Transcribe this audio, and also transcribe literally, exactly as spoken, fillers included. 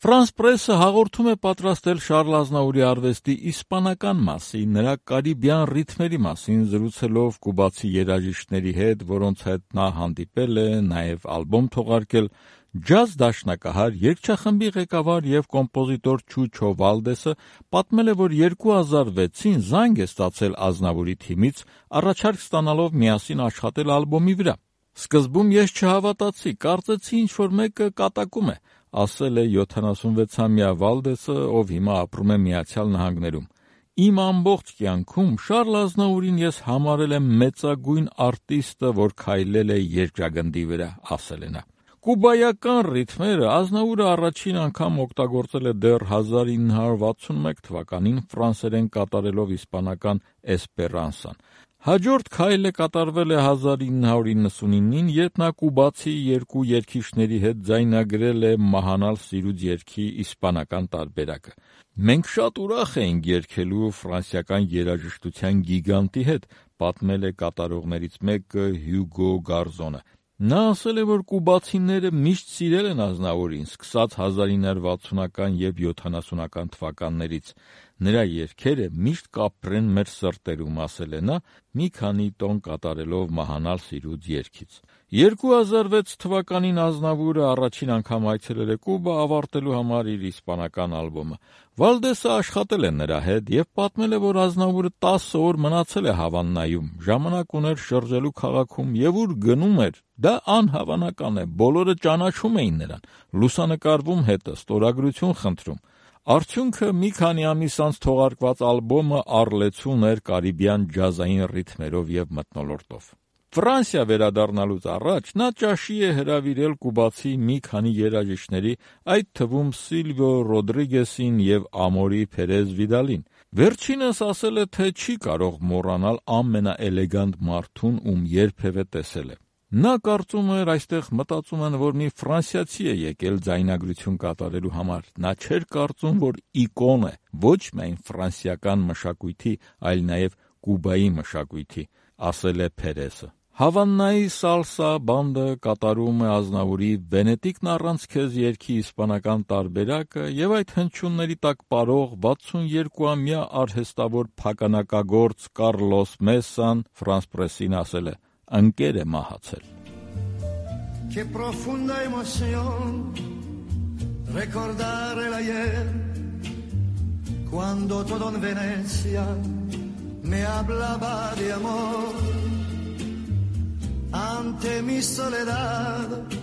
France Press-ը հաղորդում է պատրաստել Շարլ Ազնավուրի արվեստի իսպանական մասին, նրա կարիբյան ռիթմերի մասին, զրուցելով կուբացի երաժիշտների հետ, որոնց հետ նա հանդիպել է, նաև ալբոմ թողարկել, ջազ դաշնակահար, երգչախմբի ղեկավար և կոմպոզիտոր Չուչո Վալդեսը պատմել է, որ երկու հազար վեցին զանգ է ստացել Ազնավուրի թիմից, առաջարկ ստանալով միասին աշխատել ալբոմի վրա։ Սկզբում ես չհավատացի, կարծեցի ինչ-որ մեկը կատակում է, ասել է յոթանասունվեցամյա Վալդեսը, ով հիմա ապրում է Միացյալ Նահանգներում։ Իմ ամբողջ կյանքում Շարլ Ազնավուրին ես համարել եմ մեծագույն արտիստը, որ քայլել է երկրագնդի վրա, ասել է նա։ Կուբայական ռիթմերը Ազնավուրը առաջին անգամ օգտագործել է դեռ հազար ինը հարյուր վաթսունմեկ թվականին ֆրանսերեն կատարելով իսպանական Էսպերանսան։ Հաջորդ քայլը կատարվել է հազար ինը հարյուր իննսունինին, երբ նա կուբացի երկու երգիչների հետ ձայնագրել է «Մահանալ սիրուց» երգի իսպանական տարբերակը։ Մենք շատ ուրախ էինք երգելու ֆրանսիական երաժշտության գիգանտի հետ, պատմել է կատարողներից մեկը Հյուգո Գարզոնը։ Նա ասել է, որ կուբացիները միշտ սիրել են Ազնավուրին, սկսած հազար ինը հարյուր վաթսունական և յոթանասունական թվականներից։ Նրա երգերը միշտ կապրեն մեր սրտերում, ասել է նա, մի քանի տոն կատարելով «Մահանալ սիրուց» երգից։ երկու հազար վեց թվականին Ազնավուրը առաջին անգամ այցելել է Կուբա ավարտելու համար իր իսպանական ալբոմը։ Վալդեսը աշխատել է նրա հետ և պատմել է, որ Ազնավուրը տասը օր մնացել է Հավաննայում, ժամանակ ուներ շրջելու քաղաքում և ուր գնում էր, դա անհավանական է, բոլորը ճանաչում էին նրան, լուսանկարվում հետը, ստորագրություն խնդրում։ Արդյունքը մի քանի ամիս անց թողարկված ալբոմը առլեցուն էր կարիբյան ջազային ռիթմերով և մթնոլորտով։ Ֆրանսիա վերադառնալուց առաջ նա ճաշի է հրավիրել կուբացի մի քանի երաժիշտների, այդ թվում Սիլվիո Ռոդրիգեսին և Ամորի Փերեզ Վիդալին։ Վերջինս ասել է, թե չի կարող մոռանալ ամենաէլեգանտ մարդուն, ում երբևէ տեսել է։ Նա կարծում էր, այստեղ մտածում են, որ մի ֆրանսիացի է եկել ձայնագրություն կատարելու համար։ Նա չէր կարծում, որ իկոն է, ոչ միայն ֆրանսիական մշակույթի, այլ նաև Կուբայի մշակույթի, ասել է Փերեսը։ Հավաննայի սալսա բանդը կատարում է Ազնավուրի «Վենետիկն առանց քեզ» երգի իսպանական տարբերակը և այդ հնչյունների տակ պարող վաթսունյոթամյա արհեստավոր փականակագործ Կառլոս Մեսսան France Press-ին ասել է. ընկեր է մահացել։ Che profunda emoción recordare l'ayer quando todo en Venecia me hablaba de amor ante mi soledad